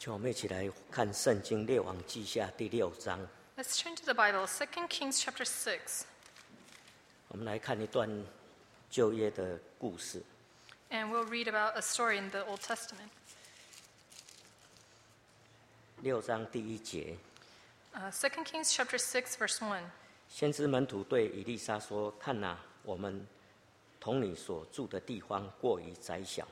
就我们一起来看圣经列王记下第6章。 Let's turn to the Bible, 2 Kings chapter 6. 我们来看一段旧约的故事。 And we'll read about a story in the Old Testament. 6章第1节， 2 Kings chapter 6, verse 1. 先知门徒对以利沙说：“看哪，我们同你所住的地方过于窄小。”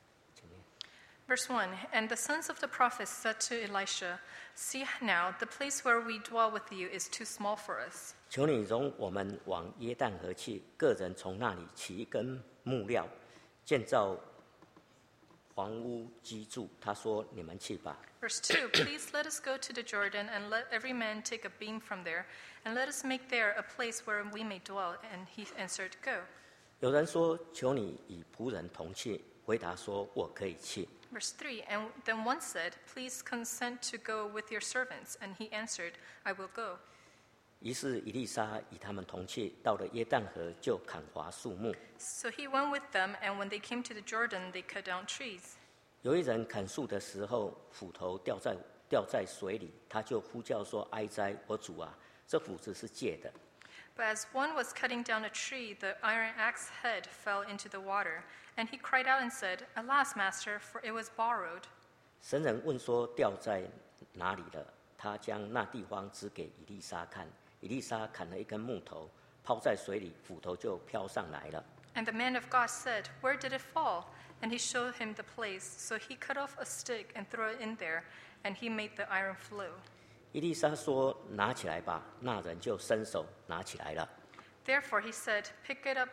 Verse 1. And the sons of the prophets said to Elisha, See now, the place where we dwell with you is too small for us. 求你容我们往约旦河去，个人从那里起一根木料，建造房屋居住。他说：“你们去吧。” Verse 2. Please let us go to the Jordan, and let every man take a beam from there, and let us make there a place where we may dwell. And he answered, Go. 有人说：“求你与仆人同去。”回答说：“我可以去。” Verse 3. And then one said, Please consent to go with your servants. And he answered, I will go. 于是以利沙与他们同去，到了约旦河就砍伐树木。 So he went with them, and when they came to the Jordan, they cut down trees. 有一人砍树的时候，斧头掉在水里，他就呼叫说：“哀哉，我主啊！这斧子是借的。” But as one was cutting down a tree, the iron axe head fell into the water. And he cried out and said, Alas, master, for it was borrowed. 神人问说：“掉在哪里了？”他将那地方指给以利沙看。以利沙砍了一根木头，抛在水里，斧头就飘上来了。 And the man of God said, Where did it fall? And he showed him the place. So he cut off a stick and threw it in there, and he made the iron flow. 以利沙说：“拿起来吧。”那人就伸手拿起来了。 Therefore he said, Pick it up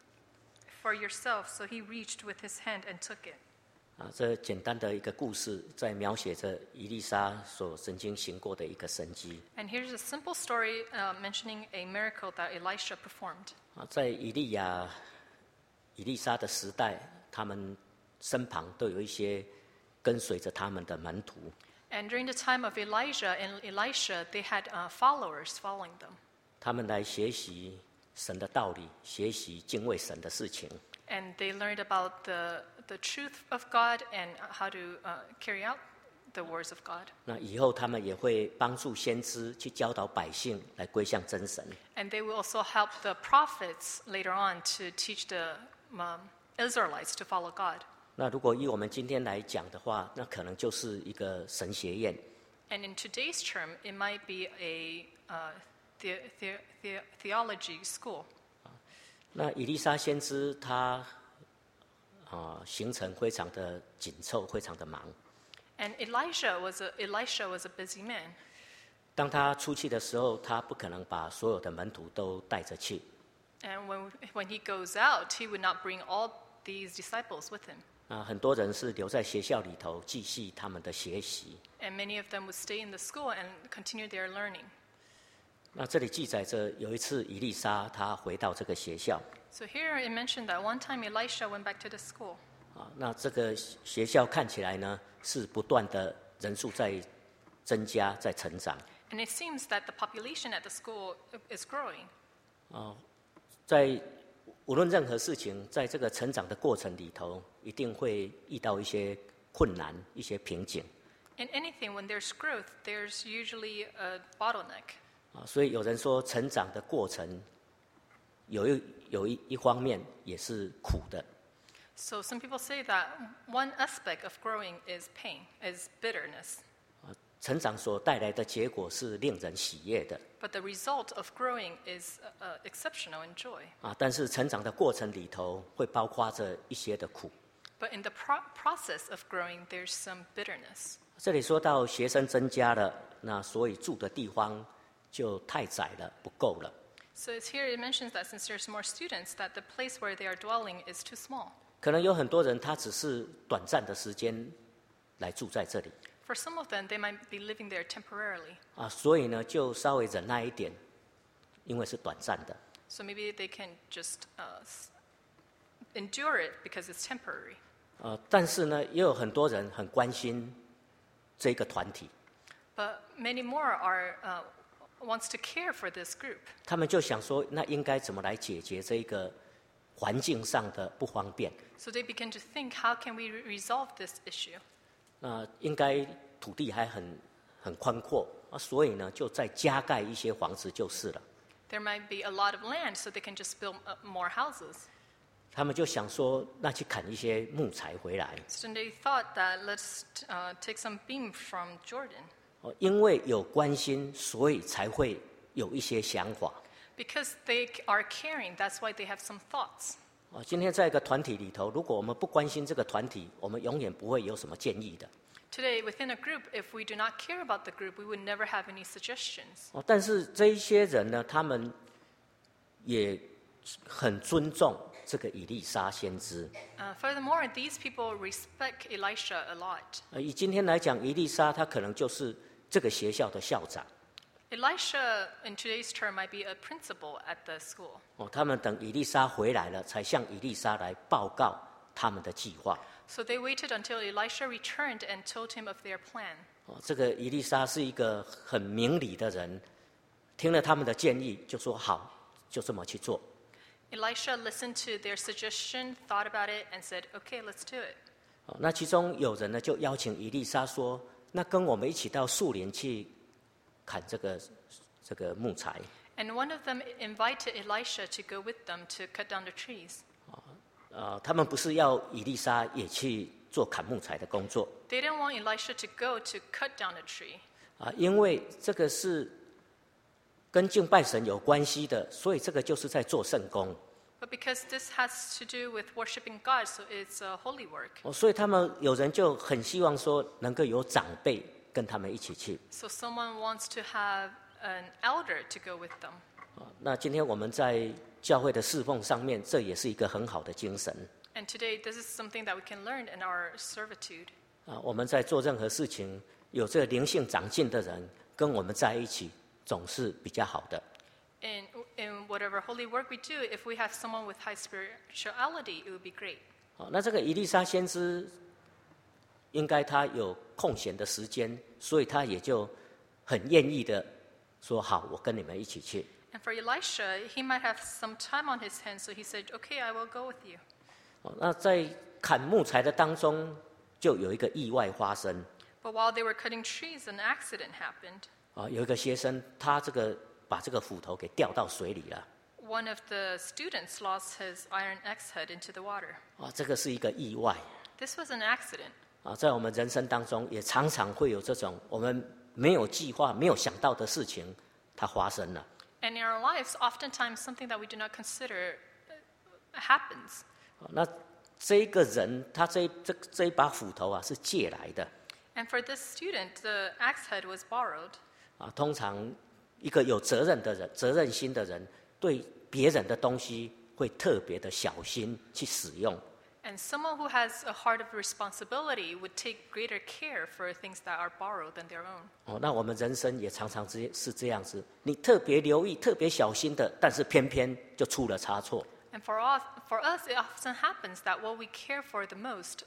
for yourself. So he reached with his hand and took it. 这简单的一个故事，在描写着以利沙所曾经行过的一个神迹。 And here's a simple story mentioning a miracle that Elisha performed. 在以利沙的时代，他们身旁都有一些跟随着他们的门徒。 And during the time of Elijah and Elisha, they had followers following them. 他们来学习神的道理，学习敬畏神的事情。 And they learned about the truth of God and how to carry out the words of God. 那以后他们也会帮助先知去教导百姓来归向真神。 And they will also help the prophets later on to teach the Israelites to follow God. 那如果以我们今天来讲的话，那可能就是一个神学院。 And in today's term, it might be a theology school. 那以利沙先知他行程非常的紧凑，非常的忙。 And Elisha was a busy man. 当他出去的时候，他不可能把所有的门徒都带着去。 And when he goes out, he would not bring all these disciples with him. 很多人是留在学校里头继续他们的学习。 And many of them would stay in the school and continue their learning. 那这里记载着有一次以利沙他回到这个学校。 So here it mentioned that one time Elisha went back to the school. 那这个学校看起来呢是不断的人数在增加，在成长。 And it seems that the population at the school is growing. 在无论任何事情，在这个成长的过程里头，一定会遇到一些困难、一些瓶颈。 In anything, when there's growth, there's usually a bottleneck. 所以有人说，成长的过程有一方面也是苦的。 So some people say that one aspect of growing is pain, is bitterness. 成长所带来的结果是令人喜悦的。 But the result of growing is exceptional and joy. 但是成长的过程里头会包括着一些的苦。 But in the process of growing, there's some bitterness. 这里说到学生增加了，那所以住的地方就太窄了，不够了。 So it's here it mentions that since there's more students, that the place where they are dwelling is too small. 可能有很多人他只是短暂的时间来住在这里。 For some of them, they might be living there temporarily. 所以呢就稍微忍耐一点，因为是短暂的。 So maybe they can just endure it because it's temporary. 但是呢也有很多人很关心这个团体。 But many more wants to care for this group. 他们就想说，那应该怎么来解决这个环境上的不方便？ So they begin to think, how can we resolve this issue? 应该土地还很宽阔啊，所以呢，就再加盖一些房子就是了。 There might be a lot of land, so they can just build more houses. 他们就想说，那去砍一些木材回来。 So they thought that let's take some beam from Jordan. 因为有关心，所以才会有一些想法。 Because they are caring, that's why they have some thoughts. 今天在一个团体里头，如果我们不关心这个团体，我们永远不会有什么建议的。 Today, within a group, if we do not care about the group, we would never have any suggestions. 但是这一些人呢，他们也很尊重这个以利沙先知。 Furthermore, these people respect Elisha a lot. 以今天来讲，以利沙他可能就是这个学校的校长。 Elisha, in today's term, might be a principal at the school. 他们等以利沙回来了，才向以利沙来报告他们的计划。 So they waited until Elisha returned and told him of their plan. 这个以利沙是一个很明理的人，听了他们的建议，就说好，就这么去做。 Elisha listened to their suggestion, thought about it, and said, "Okay, let's do it." 那其中有人呢，就邀请以利沙说：“那跟我们一起到树林去砍这个木材。” And one of them invited Elisha to go with them to cut down the trees. 他们不是要以利沙也去做砍木材的工作。 They didn't want Elisha to go to cut down the tree. 因为这个是跟敬拜神有关系的，所以这个就是在做圣工。 But because this has to do with worshiping God, so it's a holy work. 所以他们有人就很希望说，能够有长辈跟他们一起去。 So someone wants to have an elder to go with them. 那今天我们在教会的侍奉上面，这也是一个很好的精神。 And today, this is something that we can learn in our servitude. 我们在做任何事情，有这个灵性长进的人跟我们在一起，总是比较好的。 In whatever holy work we do, if we have someone with high spirituality, it would be great. 那这个以利沙先知，应该他有空闲的时间，所以他也就很愿意的说：“好，我跟你们一起去。” And for Elisha, he might have some time on his hands, so he said, "Okay, I will go with you." 那在砍木材的当中，就有一个意外发生。 But while they were cutting trees, an accident happened. 有一个学生，他把这个斧头给掉到水里了。 One of the students lost his iron axe head into the water. 这个是一个意外。 This was an accident. 在我们人生当中，也常常会有这种我们没有计划、没有想到的事情，它发生了。 And in our lives, oftentimes something that we do not consider happens. 那这一个人，他这一把斧头是借来的。 And for this student, the axe head was borrowed. 通常一个有责任的人、责任心的人，对别人的东西会特别的小心去使用。 And someone who has a heart of responsibility would take greater care for things that are borrowed than their own. 那我们人生也常常是这样子，你特别留意、特别小心的，但是偏偏就出了差错。 And for us, it often happens that what we care for the most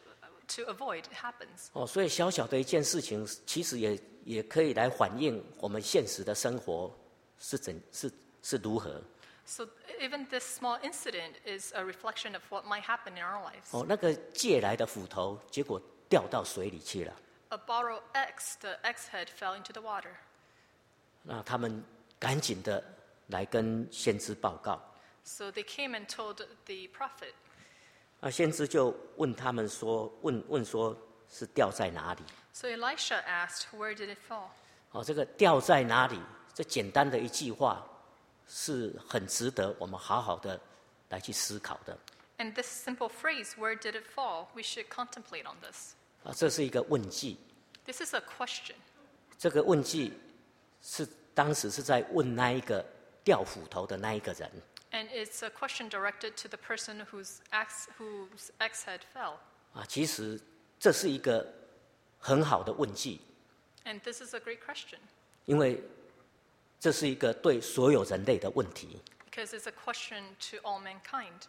to avoid happens. 所以小小的一件事情，其实也可以来反映我们现实的生活是如何。 So even this small incident is a reflection of what might happen in our lives. 那个借来的斧头，结果掉到水里去了。 A borrowed axe, the axe head fell into the water. 那他们赶紧的来跟先知报告。 So they came and told the prophet. 先知就问他们说，问说是掉在哪里？ So Elisha asked, "Where did it fall?" 这个掉在哪里？这简单的一句话，是很值得我们好好的来去思考的。 And this simple phrase, "Where did it fall?" we should contemplate on this. 这是一个问句。 This is a question. 这个问句当时是在问那一个掉斧头的那一个人。 And it's a question directed to the person whose axe head fell. 其实这是一个很好的问句。 And this is a great question. 因为这是一个对所有人类的问题。 Because it's a question to all mankind.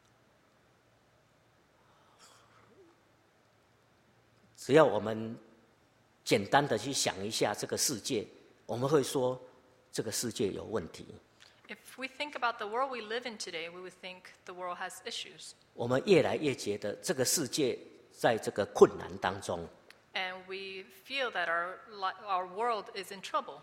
只要我们简单的去想一下这个世界，我们会说这个世界有问题。 If we think about the world we live in today, we would think the world has issues. 我们越来越觉得这个世界在这个困难当中。 And we feel that our world is in trouble.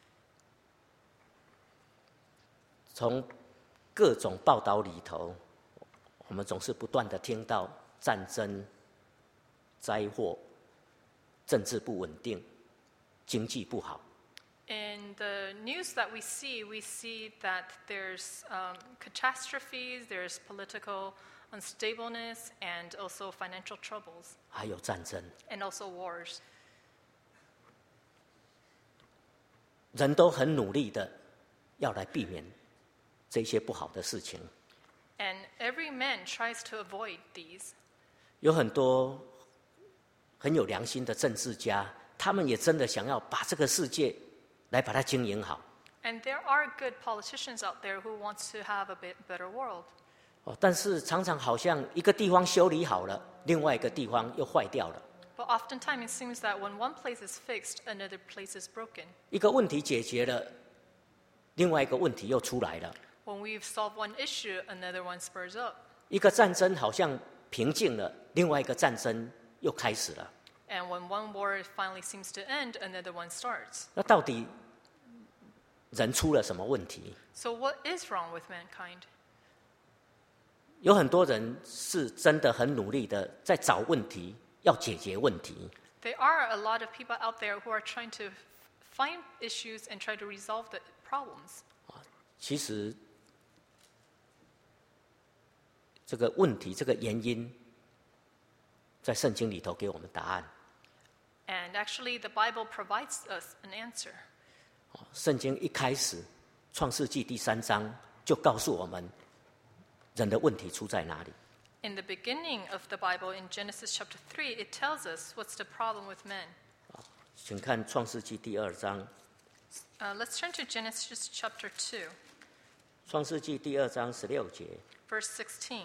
从各种报道里头，我们总是不断的听到战争、灾祸、政治不稳定、经济不好。 In the news that we see that there's catastrophes, there's political unstableness, and also financial troubles. 还有战争。 And also wars. 人都很努力的要来避免这些不好的事情。 And every man tries to avoid these. 有很多很有良心的政治家，他们也真的想要把这个世界来把它经营好。 And there are good politicians out there who want to have a bit better world. 但是常常好像一个地方修理好了，另外一个地方又坏掉了。 But oftentimes it seems that when one place is fixed, another place is broken. 一个问题解决了，另外一个问题又出来了。 When we've solved one issue, another one spurs up. 一个战争好像平静了，另外一个战争又开始了。 And when one war finally seems to end, another one starts. 那到底人出了什么问题？ So what is wrong with mankind? 有很多人是真的很努力的在找问题，要解决问题。 There are a lot of people out there who are trying to find issues and try to resolve the problems. 其实这个问题、这个原因，在圣经里头给我们答案。 And actually, the Bible provides us an answer. 圣经一开始，《创世纪》第3章就告诉我们，人的问题出在哪里。 In the beginning of the Bible, in Genesis chapter 3, it tells us what's the problem with men. 请看《创世纪》第2章。 Let's turn to Genesis chapter 2, 创世纪第2章16节。 verse 16.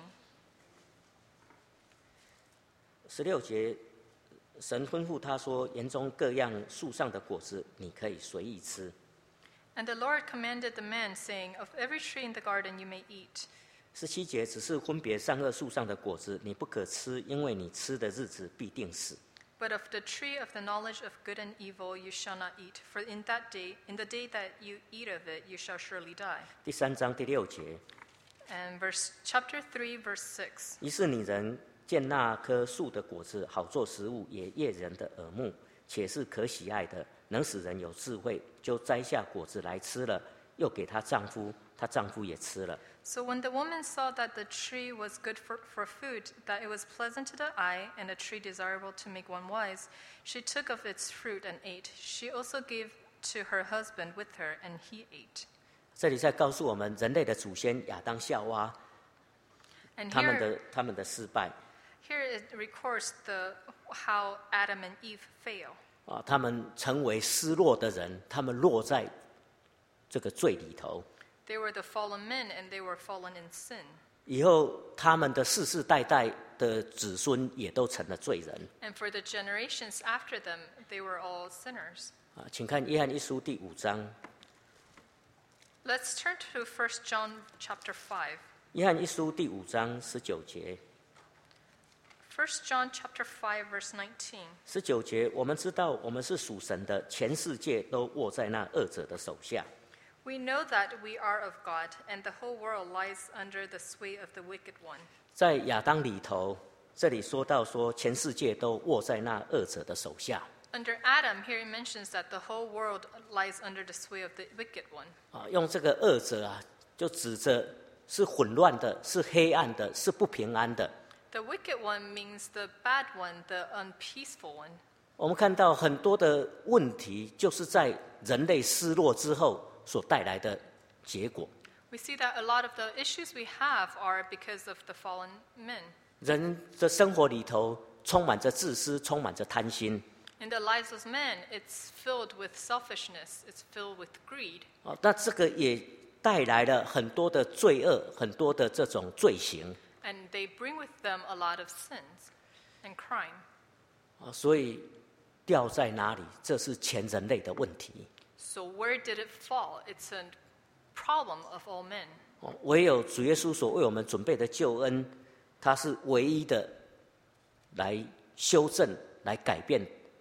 16节，神吩咐他说：“园中各样树上的果子，你可以随意吃。” And the Lord commanded the man, saying, Of every tree in the garden you may eat. 17节，只是分别善恶树上的果子，你不可吃，因为你吃的日子必定死。 But of the tree of the knowledge of good and evil you shall not eat, for in the day that you eat of it, you shall surely die. 第3章第6节， And chapter 3, verse 6. 于是你人见那棵树的果子好做食物，也悦人的耳目，且是可喜爱的，能使人有智慧，就摘下果子来吃了，又给她丈夫，她丈夫也吃了。 So when the woman saw that the tree was good for food, that it was pleasant to the eye, and a tree desirable to make one wise, she took of its fruit and ate. She also gave to her husband with her, and he ate. 这里在告诉我们，人类的祖先亚当夏娃， And 他们的失败 here it records how Adam and Eve fail. 他们成为失落的人，他们落在这个罪里头。 They were the fallen men, and they were fallen in sin. 以后他们的世世代代的子孙也都成了罪人。 And for the generations after them, they were all sinners. 请看约翰一书第5章。 Let's turn to 1 John chapter 5. 约翰一书第5章19节。 1 John chapter 5, verse 19. 19节，我们知道我们是属神的，全世界都握在那恶者的手下。 We know that we are of God, and the whole world lies under the sway of the wicked one. 在亚当里头，这里说到说，全世界都握在那恶者的手下。 Under Adam, here it mentions that the whole world lies under the sway of the wicked one. 用这个恶者就指着是混乱的，是黑暗的，是不平安的。 The wicked one means the bad one, the unpeaceful one. 我们看到很多的问题，就是在人类失落之后所带来的结果。 We see that a lot of the issues we have are because of the fallen men. 人的生活里头充满着自私，充满着贪心。 In the lives of men, it's filled with selfishness, it's filled with greed. 那这个也带来了很多的罪恶，很多的这种罪行。 And they bring with them a lot of sins and crime. 所以掉在哪里，这是全人类的问题。 So where did it fall? It's a problem of all men. 唯有主耶稣所为我们准备的救恩，它是唯一的来修正、来改变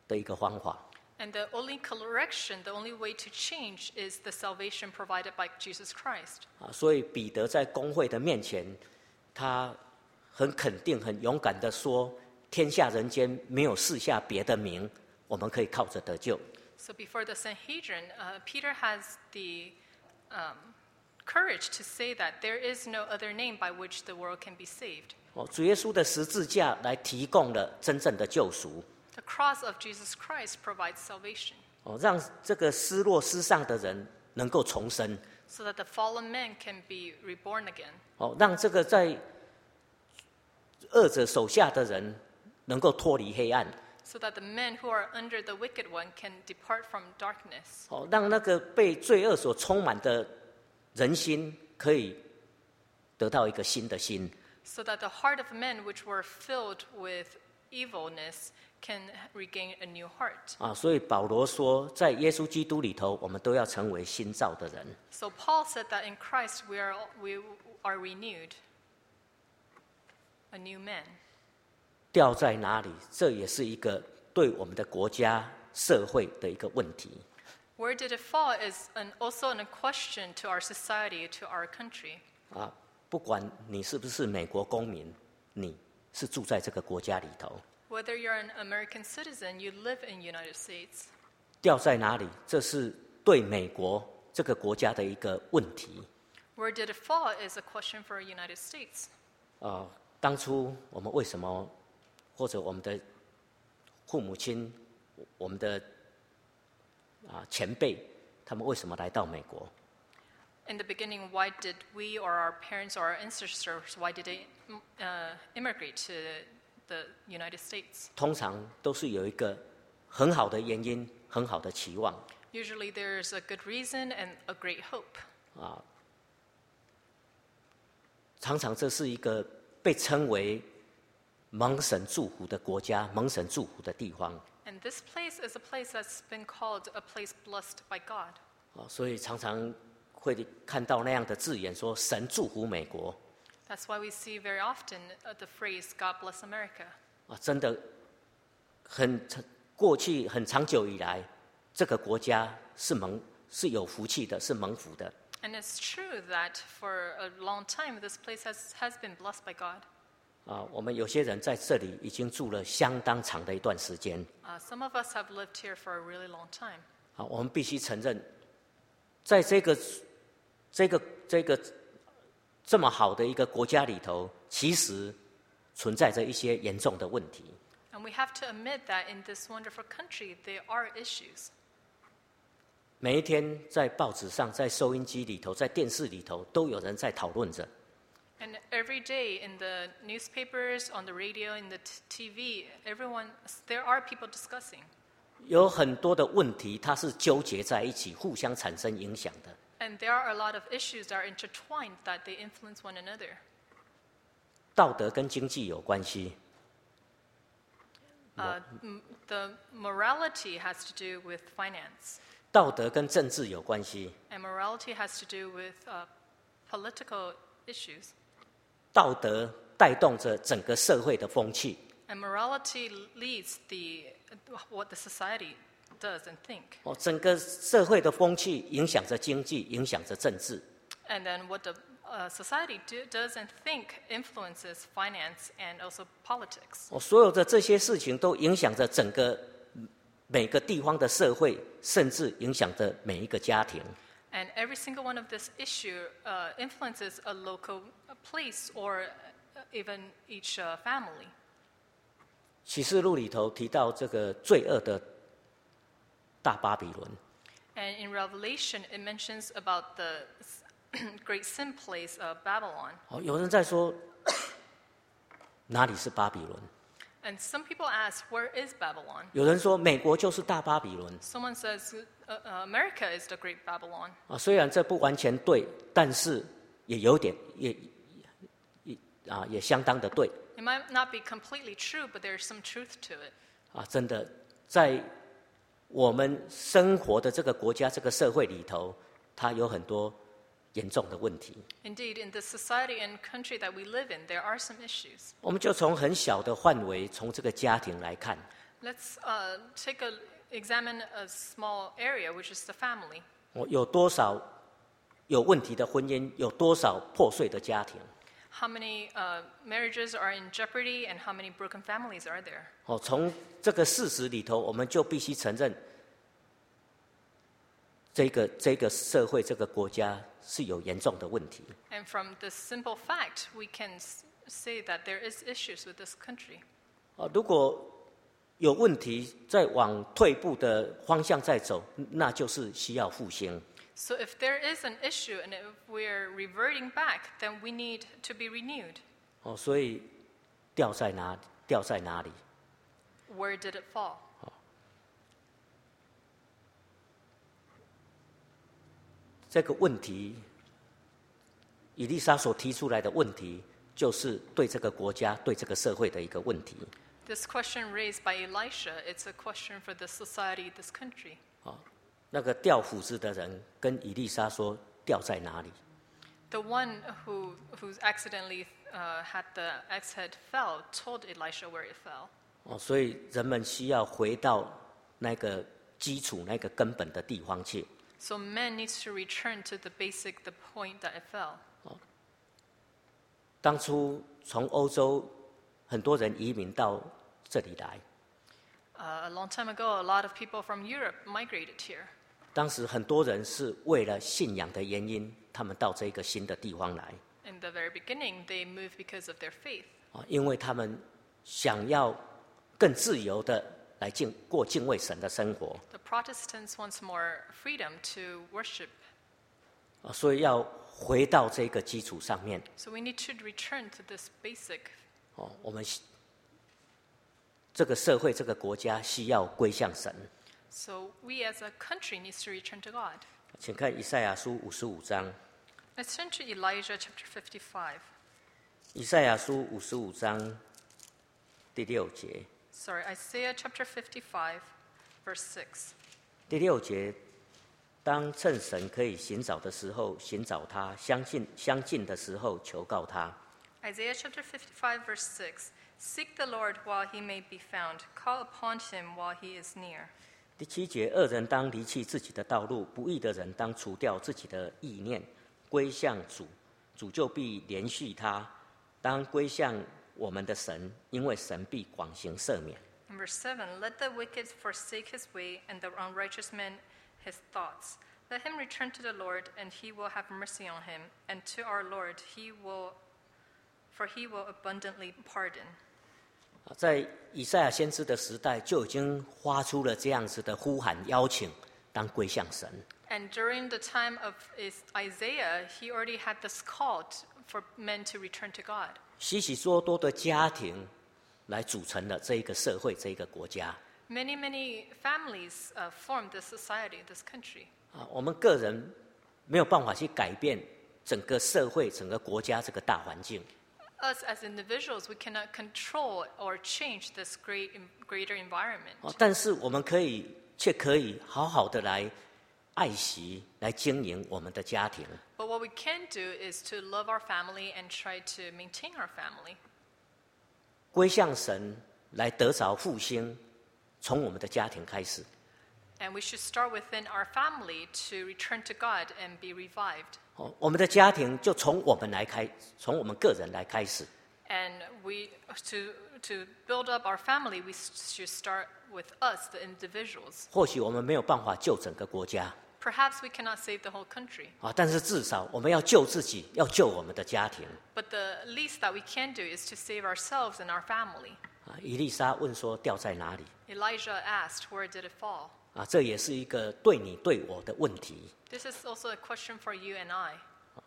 的一个方法。 And the only correction, the only way to change is the salvation provided by Jesus Christ. 所以彼得在公会的面前，他很肯定、很勇敢地说：“天下人间没有赐下别的名，我们可以靠着得救。” So before the Sanhedrin, Peter has the courage to say that there is no other name by which the world can be saved. 主耶稣的十字架来提供了真正的救赎。 The cross of Jesus Christ provides salvation. 让这个失落失丧的人能够重生。 So that the fallen man can be reborn again. 让这个在恶者手下的人能够脱离黑暗。 So that the men who are under the wicked one can depart from darkness. 让那个被罪恶所充满的人心可以得到一个新的心。 So that the heart of men which were filled with evilness can regain a new heart. 所以保罗说，在耶稣基督里头，我们都要成为新造的人。 So Paul said that in Christ we are renewed, a new man. 掉在哪里？这也是一个对我们的国家、社会的一个问题。 Where did it fall is also a question to our society, to our country. 不管你是不是美国公民，你是住在这个国家里头。 Whether you're an American citizen, you live in United States. 掉在哪里？这是对美国这个国家的一个问题。 Where did it fall is a question for the United States. 当初我们为什么，或者我们的父母亲、我们的前辈，他们为什么来到美国？ In the beginning, why did we or our parents or our ancestors, why did they immigrate to the United States? 通常都是有一个很好的原因、很好的期望。 Usually there's a good reason and a great hope. 常常这是一个被称为蒙神祝福的国家、蒙神祝福的地方。 And this place is a place that's been called a place blessed by God. 所以常常会看到那样的字眼，说神祝福美国。 That's why we see very often the phrase "God bless America." 真的过去很长久以来，这个国家是有福气的，是蒙福的。 And it's true that for a long time this place has been blessed by God. 我们有些人在这里已经住了相当长的一段时间。 Some of us have lived here for a really long time. 我们必须承认，在这个这么好的一个国家里头，其实存在着一些严重的问题。 And we have to admit that in this wonderful country there are issues. 每一天在报纸上、在收音机里头、在电视里头，都有人在讨论着。 And every day in the newspapers, on the radio, in the TV, there are people discussing. 有很多的问题，它是纠结在一起，互相产生影响的。 And there are a lot of issues that are intertwined that they influence one another. 道德跟经济有关系， The morality has to do with finance. 道德跟政治有关系， And morality has to do with political issues. 道德带动着整个社会的风气。 And morality leads what the society does and think. 整个社会的风气影响着经济，影响着政治。 And then what the society does and think influences finance and also politics. 所有的这些事情都影响着整个每个地方的社会，甚至影响着每一个家庭。 And every single one of this issue influences a local place or even each family. 启示录里头提到这个罪恶的大巴比伦， And in Revelation, it mentions about the great sin place of Babylon. 有人在说哪里是巴比伦？ And some people ask, where is Babylon? 有人说美国就是大巴比伦。 Someone says, America is the great Babylon. 虽然这不完全对，但是也有点也相当的对。 It might not be completely true, but there's some truth to it. 真的在我们生活的这个国家、这个社会里头，它有很多严重的问题。 Indeed, in the society and country that we live in, there are some issues. 我们就从很小的范围，从这个家庭来看。 Let's examine a small area, which is the family. 有多少有问题的婚姻，有多少破碎的家庭？ How many marriages are in jeopardy, and how many broken families are there? 从这个事实里头，我们就必须承认，这个社会、这个国家是有严重的问题。 And from this simple fact, we can say that there is issues with this country. 如果有问题，再往退步的方向再走，那就是需要复兴。 So if there is an issue and if we're reverting back, then we need to be renewed. 所以掉在哪里？ Where did it fall? 这个问题，以利沙所提出来的问题，就是对这个国家、对这个社会的一个问题。 This question raised by Elisha, it's a question for the society, this country. 那个掉斧子的人跟以利沙说：“掉在哪里？” The one who accidentally had the axe head fell told Elisha where it fell. 所以人们需要回到那个基础、那个根本的地方去。 So man needs to return to the point that it fell. 当初从欧洲很多人移民到这里来， A long time ago, a lot of people from Europe migrated here. 当时很多人是为了信仰的原因，他们到这个新的地方来。 In the very beginning, they moved because of their faith. 因为他们想要更自由的来过敬畏神的生活， The Protestants want more freedom to worship. 所以要回到这个基础上面。 So we need to return to this basic. 我们这个社会、这个国家需要归向神。 So we as a country needs to return to God. 请看以赛亚书55章。 Let's turn to Elijah chapter 55. 以赛亚书55章第6节。 Sorry, Isaiah chapter 55, verse 6. 第6节，当趁神可以寻找的时候寻找他，相近的时候求告他。 Isaiah chapter 55, verse 6. Seek the Lord while he may be found. Call upon him while he is near. 第7节，恶人当离弃自己的道路，不义的人当除掉自己的意念，归向主，主就必怜恤他。当归向我们的神，因为神必广行赦免。 In verse 7, let the wicked forsake his way, and the unrighteous man his thoughts. Let him return to the Lord, and he will have mercy on him, and to our Lord for he will abundantly pardon. 在以赛亚先知的时代，就已经发出了这样子的呼喊邀请，当归向神。 And during the time of Isaiah, he already had this call for men to return to God. 许许多多的家庭来组成了这一个社会、这一个国家。 Many families formed this society, this country. 我们个人没有办法去改变整个社会、整个国家这个大环境。 Us as individuals, we cannot control or change this greater environment. 但是我们却可以好好的来爱惜、来经营我们的家庭。 But what we can do is to love our family and try to maintain our family. 归向神，来得着复兴，从我们的家庭开始。 And we should start within our family to return to God and be revived. 我们的家庭就从我们个人来开始。 And to build up our family, we should start with us, the individuals. 或许我们没有办法救整个国家， Perhaps we cannot save the whole country. 但是至少我们要救自己，要救我们的家庭。 But the least that we can do is to save ourselves and our family. 以利沙问说：“掉在哪里？” Elijah asked, where did it fall? 这也是一个对你对我的问题。 This is also a question for you and I.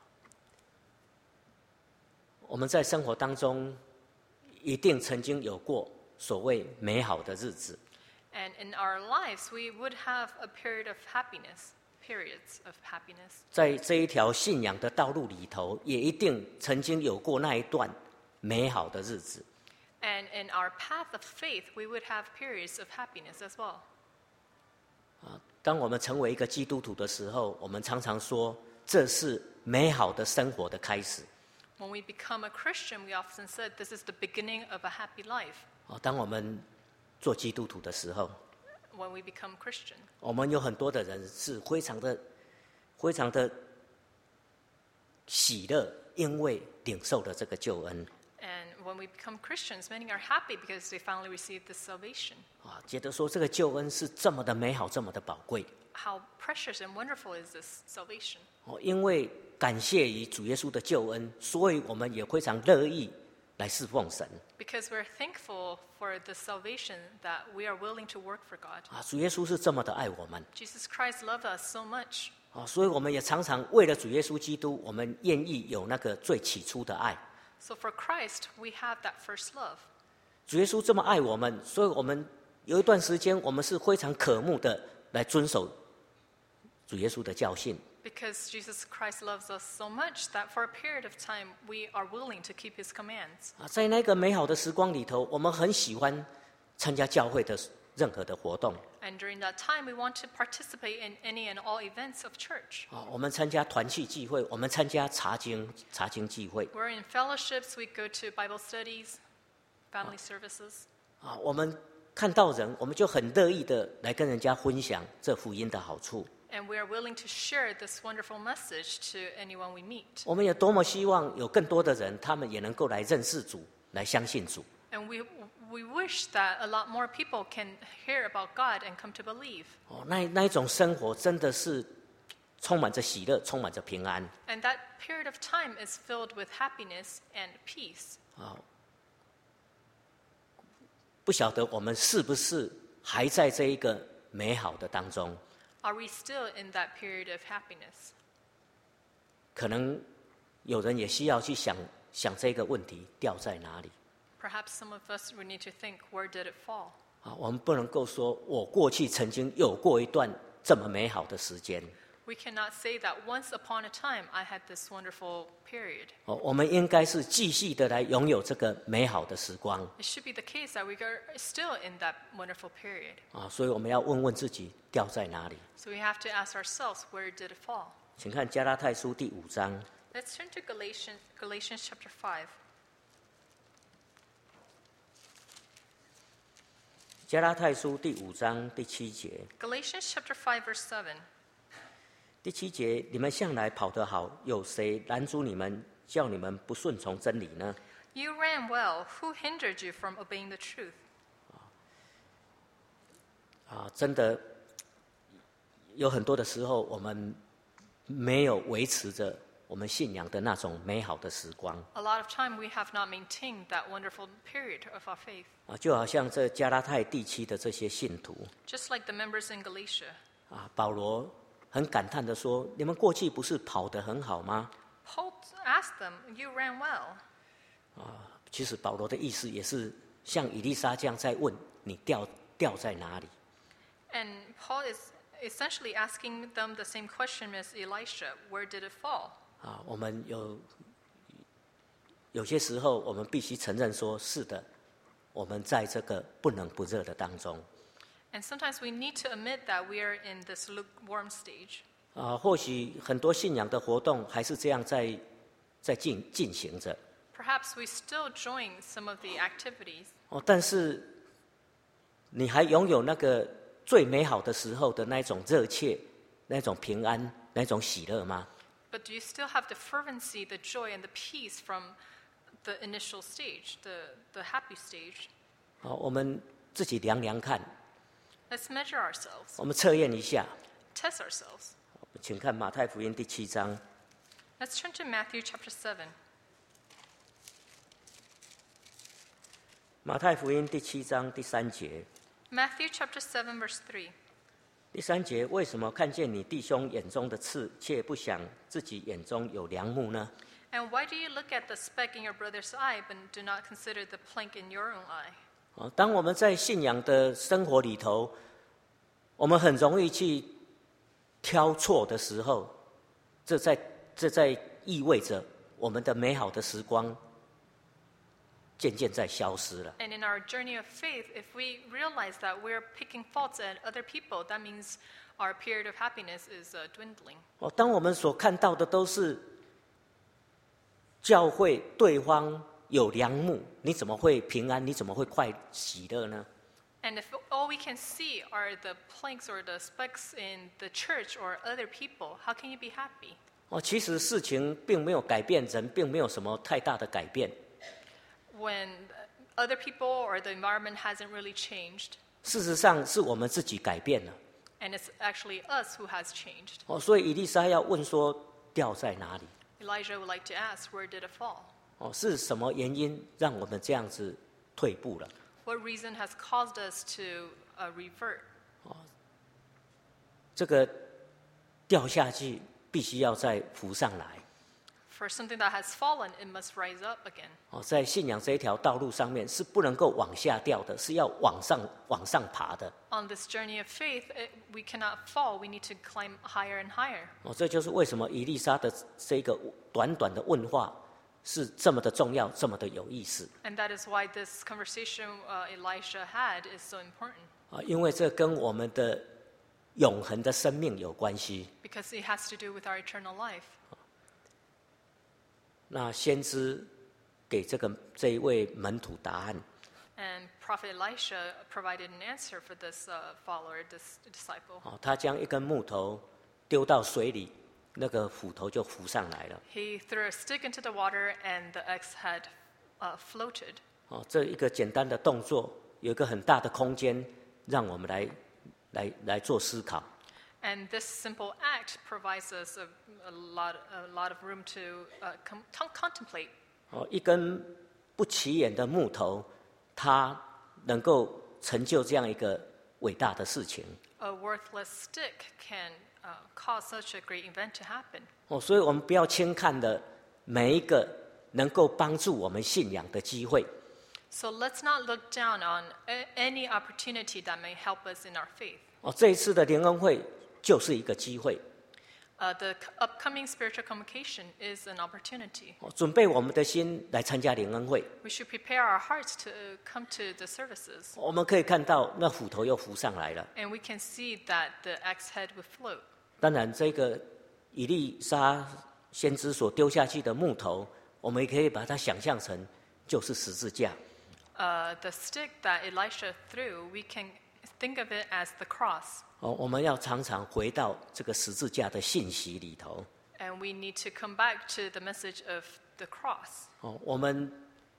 我们在生活当中一定曾经有过所谓美好的日子， And in our lives, we would have a period of happiness, periods of happiness. 在这一条信仰的道路里头，也一定曾经有过那一段美好的日子。 And in our path of faith, we would have periods of happiness as well. 当我们成为一个基督徒的时候，我们常常说这是美好的生活的开始。 When we become a Christian, we often said this is the beginning of a happy life. 当我们做基督徒的时候， when we become Christian. 我们有很多的人是非常的喜乐，因为领受了这个救恩 And when we become Christians, many are happy because they finally received this salvation. 啊，觉得说这个救恩是这么的美好，这么的宝贵 How precious and wonderful is this salvation? 哦。因为感谢于主耶稣的救恩，所以我们也非常乐意来侍奉神 Because we're thankful for the salvation that we are willing to work for God. 啊。主耶稣是这么的爱我们 Jesus Christ loved us so much. 啊，所以我们也常常为了主耶稣基督，我们愿意有那个最起初的爱。 So for Christ, we have that first love. 主耶稣这么爱我们，所以我们有一段时间，我们是非常渴慕的来遵守主耶稣的教训。 Because Jesus Christ loves us so much that for a period of time, we are willing to keep his commands. 啊，在那个美好的时光里头，我们很喜欢参加教会的任何的活动 And during that time, we want to participate in any and all events of church. 啊，我们参加团契聚会，我们参加查经聚会 We're in fellowships, we go to Bible studies, family services. 啊，我们看到人，我们就很乐意的来跟人家分享这福音的好处。 And we are willing to share this wonderful message to anyone we meet. 我们也多么希望有更多的人，他们也能够来认识主，来相信主。 And we wish that a lot more people can hear about God and come to believe. 哦，那一种生活真的是充满着喜乐，充满着平安。 And that period of time is filled with happiness and peace. 不晓得我们是不是还在这一个美好的当中？ Are we still in that period of happiness? 可能有人也需要去想这个问题掉在哪里 Perhaps some of us would need to think, where did it fall? 啊？我们不能够说我过去曾经有过一段这么美好的时间 We cannot say that once upon a time I had this wonderful period. 哦，我们应该是继续的来拥有这个美好的时光 It should be the case that we are still in that wonderful period. 啊，所以我们要问问自己掉在哪里。 So we have to ask ourselves, where did it fall? 请看加拉太书第5章， Let's turn to Galatians chapter 5. 加拉太书第5章第7节。 Galatians chapter 5 verse 7. 第7节，你们向来跑得好，有谁拦阻你们，叫你们不顺从真理呢？ You ran well. Who hindered you from obeying the truth? 啊，真的有很多的时候，我们没有维持着我们信仰的那种美好的时光 A lot of time we have not maintained that wonderful period of our faith. 啊，就好像这加拉太地区的这些信徒 Just like the members in Galatia. 啊，保罗很感叹的说：“你们过去不是跑得很好吗 Paul asked them, you ran well.？” 其实保罗的意思也是像以利沙这样在问你掉在哪里 And Paul is essentially asking them the same question as Elisha, where did it fall? 啊。我们有些时候，我们必须承认说，是的，我们在这个不冷不热的当中 And sometimes we need to admit that we are in this lukewarm stage. 啊。或许很多信仰的活动还是这样在进行着 Perhaps we still join some of the activities, 哦，但是你还拥有那个最美好的时候的那种热切、那种平安、那种喜乐吗？ but do you still have the fervency, the joy, and the peace from the initial stage, the happy stage? 好，我们自己量量看， Let's measure ourselves, 我们测验一下。 test ourselves. 请看马太福音第7章， Let's turn to Matthew chapter 7. 马太福音第7章第3节。 Matthew chapter 7 verse 3. 第3节，为什么看见你弟兄眼中的刺，却不想自己眼中有梁木呢？ And why do you look at the speck in your brother's eye, but do not consider the plank in your own eye? 哦，当我们在信仰的生活里头，我们很容易去挑错的时候，这在意味着我们的美好的时光渐渐在消失了。 And in our journey of faith, if we realize that we're picking faults at other people, that means our period of happiness is dwindling. 哦，当我们所看到的都是教会对方有梁木，你怎么会平安？你怎么会快喜乐呢？ And if all we can see are the planks or the specks in the church or other people, how can you be happy? 其实事情并没有改变，人并没有什么太大的改变。 When other people or the environment hasn't really changed, 事实上是我们自己改变了。 and it's actually us who has changed. 所以以利沙要问说掉在哪里？ Elijah would like to ask, where did it fall? 是什么原因让我们这样子退步了？ What reason has caused us to revert? 这个掉下去必须要再浮上来。 For something that has fallen, it must rise up again. 在信仰这一条道路上面是不能够往下掉的，是要往上爬的。 On this journey of faith, we cannot fall. We need to climb higher and higher. 这就是为什么以利沙的这个短短的问话是这么的重要，这么的有意思。 And that is why this conversation Elisha had is so important. 因为这跟我们的永恒的生命有关系。 Because it has to do with our eternal life. 那先知给这一位门徒答案。 And Prophet Elisha provided an answer for this follower, this disciple. 他将一根木头丢到水里，那个斧头就浮上来了。 He threw a stick into the water, and the axe had floated. 这一个简单的动作，有一个很大的空间，让我们来做思考。 And this simple act provides us a lot of room to contemplate. 一根不起眼的木头，它能够成就这样一个伟大的事情。 A worthless stick can cause such a great event to happen. 所以我们不要轻看的每一个能够帮助我们信仰的机会。 So let's not look down on any opportunity that may help us in our faith. 这一次的联恩会就是一个机会。 The upcoming spiritual convocation is an opportunity. 准备我们的心来参加联恩会。 We should prepare our hearts to come to the services. 我们可以看到那斧头又浮上来了。 And we can see that the axe head would float. 当然，这个以利沙先知所丢下去的木头，我们也可以把它想象成就是十字架。 The stick that Elisha threw, we can think of it as the cross. 我们要常常回到这个十字架的信息里头。 And we need to come back to the message of the cross. 我们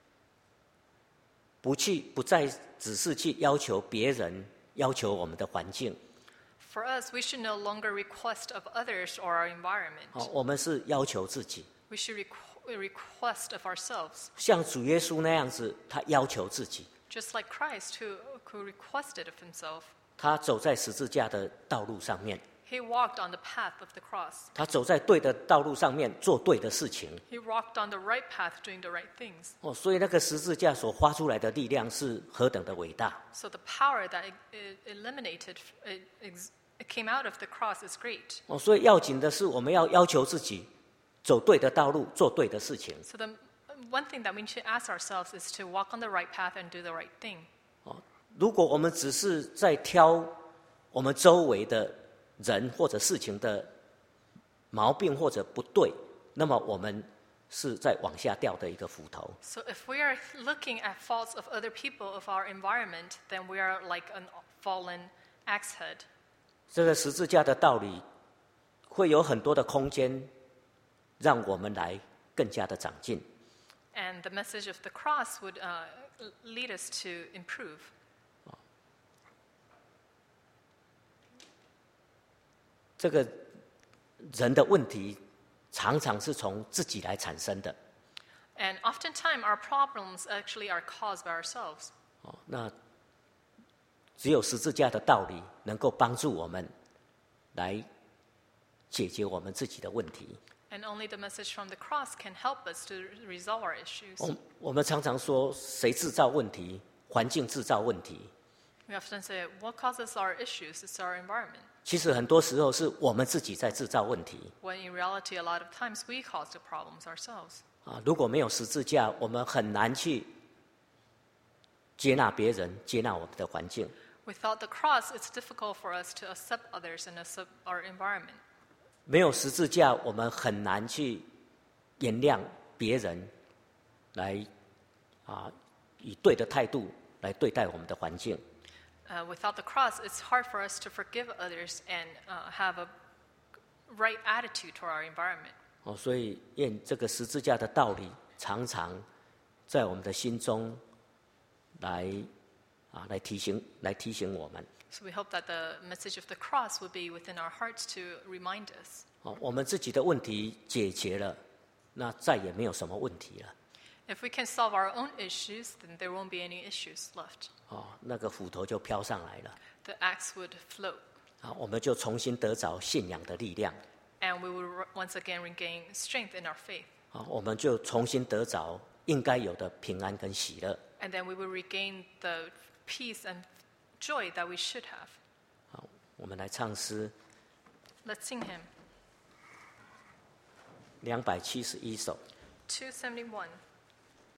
不再只是去要求别人，要求我们的环境。 For us, we should no longer request of others or our environment. 我们是要求自己， We should request of ourselves. 像主耶稣那样子，他要求自己。 Just like Christ, who requested of himself. 他走在十字架的道路上面， He walked on the path of the cross. 他走在对的道路上面，做对的事情。 He walked on the right path, doing the right things. 所以那个十字架所发出来的力量是何等的伟大！ So the power that it came out of the cross is great. 所以要紧的是，我们要求自己走对的道路，做对的事情。 So the one thing that we need to ask ourselves is to walk on the right path and do the right thing. 如果我们只是在挑我们周围的人或者事情的毛病或者不对，那么我们是在往下掉的一个斧头。 So if we are looking at faults of other people, of our environment, then we are like a fallen axe head. 这个十字架的道理会有很多的空间，让我们来更加的长进。 And the message of the cross would lead us to improve. 这个人的问题常常是从自己来产生的。 And oftentimes our problems actually are caused by ourselves. 那只有十字架的道理能够帮助我们来解决我们自己的问题。 And only the message from the cross can help us to resolve our issues. 我们常常说，谁制造问题？环境制造问题。 We often say, what causes our issues? It's our environment. 其实很多时候是我们自己在制造问题。 When in reality, a lot of times we cause the problems ourselves. 如果没有十字架，我们很难去接纳别人，接纳我们的环境。 Without the cross, it's difficult for us to accept others and accept our environment. 没有十字架，我们很难去原谅别人，来以对的态度来对待我们的环境。 without the cross, it's hard for us to forgive others and have a right attitude toward our environment. 所以愿这个十字架的道理常常在我们的心中来提醒我们。 So we hope that the message of the cross will be within our hearts to remind us. 我们自己的问题解决了，那再也没有什么问题了。 If we can solve our own issues, then there won't be any issues left. 那个斧头就飘上来了。 The axe would float. 我们就重新得着信仰的力量。 And we will once again regain strength in our faith. 我们就重新得着应该有的平安跟喜乐。 And then we will regain the peace and joy that we should have. 好，我们来唱诗。 Let's sing him. 271首。 271.